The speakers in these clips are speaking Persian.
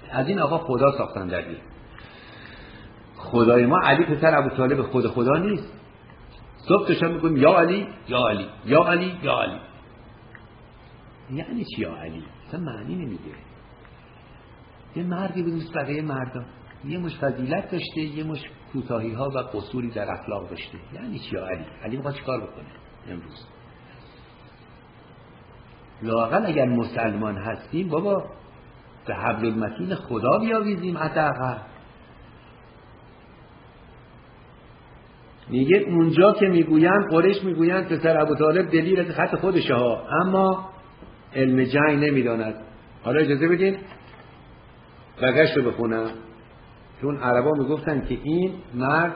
از این آقا خدا ساختن در دین. خدای ما علی پسر ابوطالب خدا نیست. صبح تا شب میگیم یا علی یا علی یا علی یا علی. یعنی چی یا علی؟ اصلا معنی نمیده. یه مردی بود مثل بقیه مردا، یه مش فضیلت داشته، یه مش کوتاهی ها و قصوری در اخلاق داشته. یعنی چی یا علی؟ علی میخواد چیکار بکنه امروز؟ لااقل اگر مسلمان هستیم بابا به حبل المتین خدا بیاویزیم. حداقل میگه اونجا که میگویند قریش میگویند پسر ابوطالب دلیر از خط خودشه ها، اما علم جنگ نمیداند. حالا اجازه بدین بقیش رو بخونم، چون عربا میگفتن که این مرد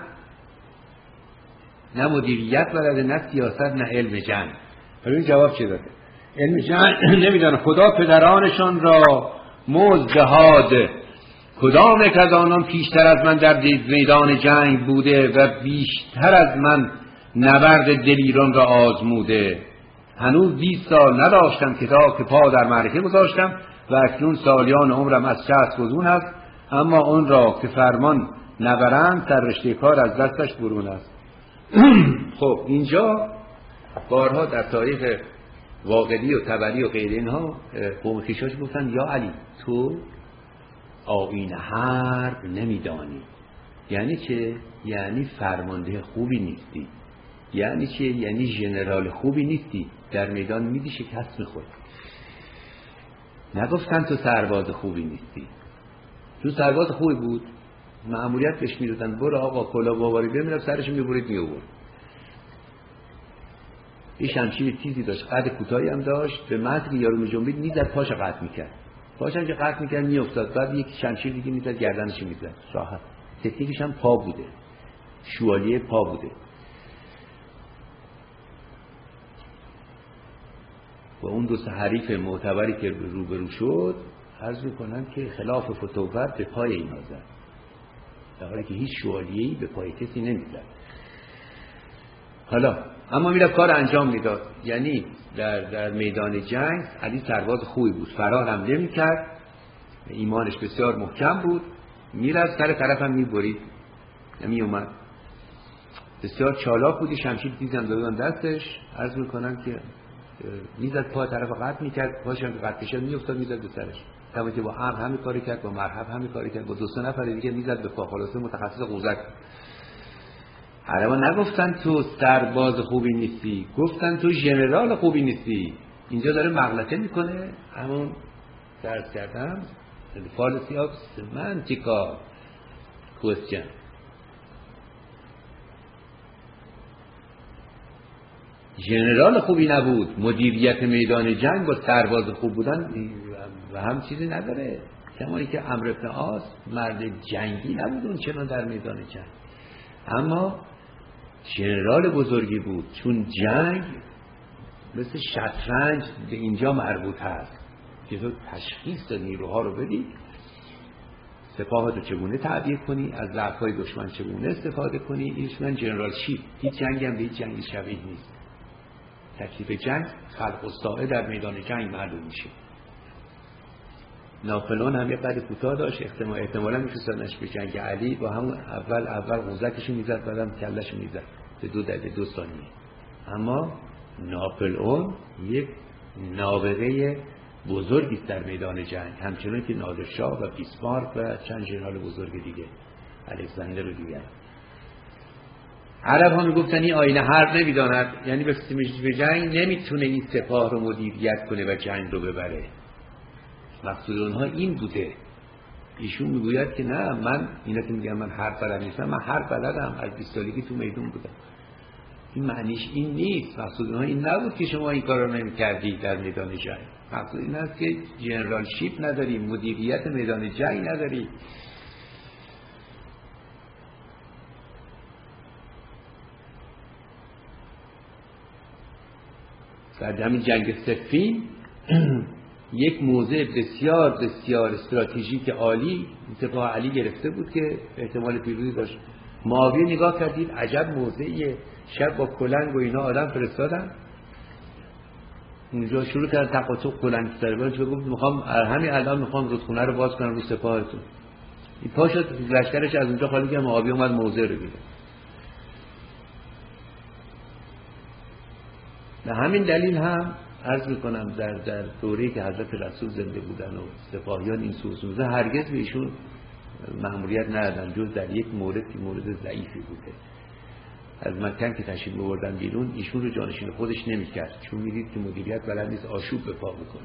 نه مدیریت بلده، نه سیاست، نه علم جنگ. حالا این جواب چه داده؟ علم جنگ نمیدانه. خدا پدرانشان را مزدهاد، کدام یک از آنان پیشتر از من در میدان جنگ بوده و بیشتر از من نبرد دلیران را آزموده. هنوز 20 سال نداشتم که پا در معرکه گذاشتم و اکنون سالیان عمرم از 60 گذون است، اما اون را که فرمان نبرند سر رشته کار از دستش برون است. خب اینجا بارها در تاریخ واقدی و تبری و غیر اینها قوم خویشاش گفتن یا علی تو آیین حرب نمیدانی. یعنی چه؟ یعنی فرمانده خوبی نیستی. یعنی چه؟ یعنی ژنرال خوبی نیستی، در میدان میدی شکست میخوری. نگفتن تو سرباز خوبی نیستی. تو سرباز خوبی بود، مأموریت بهش میدادن برو آقا کلا باواری بمیرم، سرش میبرید میآورد. یه شمشیر تیزی داشت، قد کوتاهی هم داشت، به محض یارو میجنبید میزد پاش قطع میکرد. پاشم که قطع میکرد میافتاد، بعد یک شمشیر دیگه میزد گردنش میزد. راحت. تکنیکش هم پا بوده، شوالیه پا بوده. و اون دو حریف معتبری که روبرو شد عرض میکنن که خلاف فتوت به پای اینا زد، در حالی که هیچ شوالیه‌ای به پای کسی نمیزد. حالا اما میرفت کار انجام میداد. یعنی در میدان جنگ علی سرباز خوبی بود، فرار هم نمی‌کرد، ایمانش بسیار محکم بود، میرفت سر طرف هم میبرید، نمیومد. بسیار چالاک بودی، شمشیر تیز هم دادن دستش. عرض میکنن که میزد پا طرف قطع میکرد، پاش هم قطع میشد میافتاد میزد به سرش. طبعا که با عقل همین کاری کرد، با مرحب همین کاری کرد، با 2 نفر دیگه میزد به پا. خلاصه متخصص قوزک. عربا نگفتن تو سرباز خوبی نیستی، گفتن تو ژنرال خوبی نیستی. اینجا داره مغلطه میکنه. همون درس کردم fallacy of semantica question. ژنرال خوبی نبود، مدیریت میدان جنگ با سرباز خوب بودن و هم چیزی نداره. کمایی که عمرو بن عاص مرد جنگی نبود اون چنان در میدان جنگ، اما ژنرال بزرگی بود. چون جنگ مثل شطرنج به اینجا مربوط هست که تو تشخیص نیروها رو بدی، سپاهاتو چگونه تعبیه کنی، از ضعف‌های دشمن چگونه استفاده کنی. اینش من جنرال شیپ. هیچ جنگی هم به هیچ جنگی شبیه نیست. تکلیف جنگ خلق الساعه در میدان جنگ معلوم میشه. ناپلئون هم یه قد کوتاه داشت، احتمالاً می‌فرستادنش به جنگ علی، با همون اول قوزکشو میزد، بعدم کلهشو میزد به 2 ثانیه. اما ناپلئون یک نابغه بزرگی است در میدان جنگ، همچنان که نادرشاه و بیسمارک و چند ژنرال بزرگ دیگه، الکساندر و دیگر. عرب ها میگفتن این آیین حرب نمیداند، یعنی به جنگ نمیتونه این سپاه رو مدیریت کنه و جنگ رو ببره. مقصود اونها این بوده. ایشون میگوید که نه، من اینا که میگن من حرب بلد نیستم، من حرب بلدم، از 20 سالگی تو میدون بودم. این معنیش این نیست. مقصود اونها این نبود که شما این کار رو نمی‌کردی در میدان جنگ. مقصود این است که جنرال شیپ نداری، مدیریت میدان جنگ نداری. در همین جنگ صفین یک موضع بسیار بسیار استراتژیک عالی سپاه علی گرفته بود که احتمال پیروزی داشت. معاویه نگاه کردید، عجب موضعیه. شب با کلنگ و اینا آدم فرستادن، اونجا شروع کرد تقاطع کلنگ سربان چه گفت میخوام همین الان میخوام رودخونه رو باز کنم رو سپاهتون. این پا شد لشکرش از اونجا خالی کرد، معاویه اومد موضع رو گرفت. به همین دلیل هم عرض میکنم در دوره‌ای که حضرت رسول زنده بودن و سپاهیان این سوسوزه هرگز به ایشون مأموریت ندادن جز در یک مورد ضعیفی بوده. از مکن که تشریف می‌بردن بیرون ایشون رو جانشین خودش نمی‌کرد، چون می‌دید که مدیریت بلد نیست، آشوب به پا می‌کنه.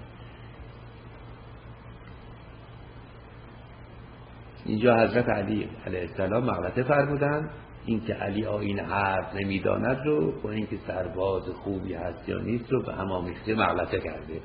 اینجا حضرت علی علیه السلام مغلطه فرمودن، این که علی آیین حرب نمی‌داند رو با اینکه سرباز خوبی هست یا نیست رو به هم آمیخته مغلطه کرده.